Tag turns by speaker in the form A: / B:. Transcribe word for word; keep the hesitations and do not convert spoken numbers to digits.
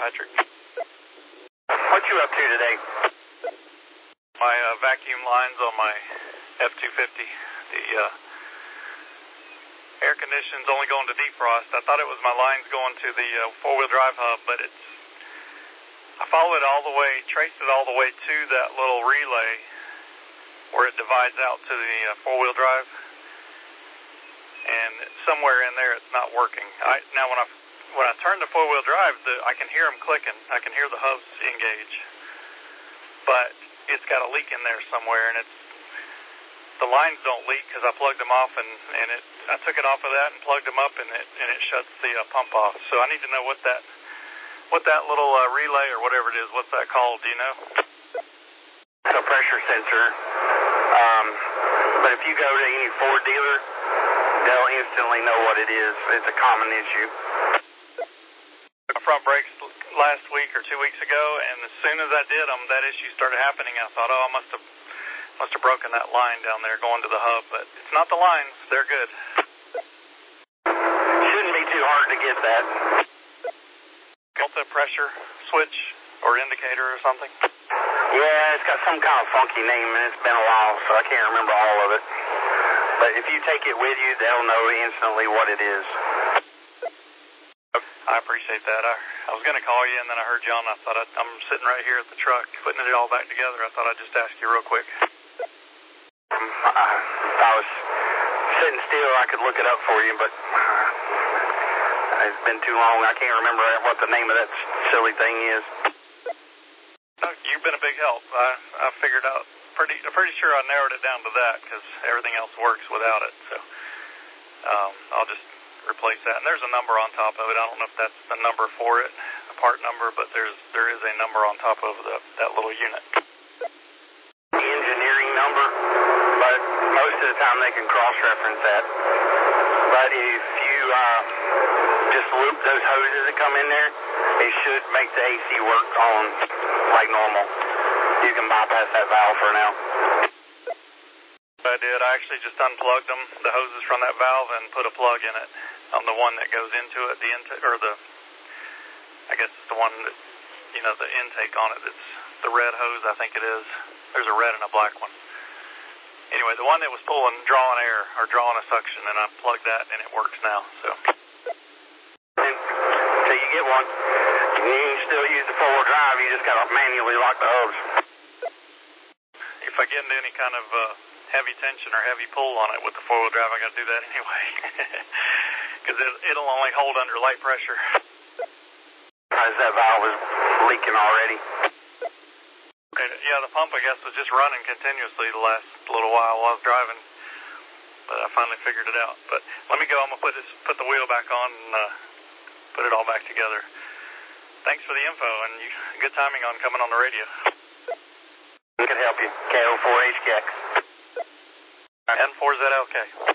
A: Patrick.
B: What you up to today?
A: My uh, vacuum lines on my F two fifty. The uh, air conditioning's only going to defrost. I thought it was my lines going to the uh, four-wheel drive hub, but it's. I followed it all the way, traced it all the way to that little relay where it divides out to the uh, four-wheel drive, and somewhere in there it's not working. I, now when I when I turn to four-wheel drive, the, I can hear them clicking. I can hear the hubs engage, but it's got a leak in there somewhere, and it's the lines don't leak because I plugged them off, and and it I took it off of that and plugged them up, and it and it shuts the uh, pump off. So I need to know what that what that little uh, relay or whatever it is. What's that called? Do you know?
B: It's a pressure sensor. Um, but if you go to any Ford dealer, they'll instantly know what it is. It's a common issue.
A: My front brakes last week or two weeks ago, and as soon as I did them, that issue started happening. I thought, oh, I must have must have broken that line down there going to the hub, but it's not the lines. They're good.
B: Shouldn't be too hard to get that.
A: Delta pressure switch or indicator or something?
B: Yeah, it's got some kind of funky name, and it's been a while, so I can't remember all of it. But if you take it with you, they'll know instantly what it is.
A: I appreciate that. I, I was going to call you, and then I heard you on. I thought I'd, I'm sitting right here at the truck, putting it all back together. I thought I'd just ask you real quick.
B: Um, I, if I was sitting still, I could look it up for you, but uh, it's been too long. I can't remember what the name of that silly thing is.
A: No, you've been a big help. I, I figured out pretty. I'm pretty sure I narrowed it down to that because everything else works without it. So um, I'll just replace that. And there's a number on top of it. I don't know if that's the number for it, a part number, but there's there is a number on top of the, that little unit.
B: The engineering number, but most of the time they can cross-reference that. But if you uh, just loop those hoses that come in there, it should make the A C work on like normal. You can bypass that valve for now.
A: I did. I actually just unplugged them, the hoses from that valve, and put a plug in it on the one that goes into it, the intake, or the, I guess it's the one that, you know, the intake on it. It's the red hose, I think it is. There's a red and a black one. Anyway, the one that was pulling, drawing air, or drawing a suction, and I plugged that, and it works now, so.
B: Until you get one, you can still use the four-wheel drive, you just got to manually lock the hose.
A: If I get into any kind of uh, heavy tension or heavy pull on it with the four-wheel drive, I got to do that anyway. Because it, it'll only hold under light pressure.
B: Because that valve is leaking already.
A: Yeah, the pump, I guess, was just running continuously the last little while while I was driving. But I finally figured it out. But let me go. I'm going to put this, put the wheel back on and uh, put it all back together. Thanks for the info, and you, good timing on coming on the radio.
B: I can help you. K O four H K X.
A: N four Z L K.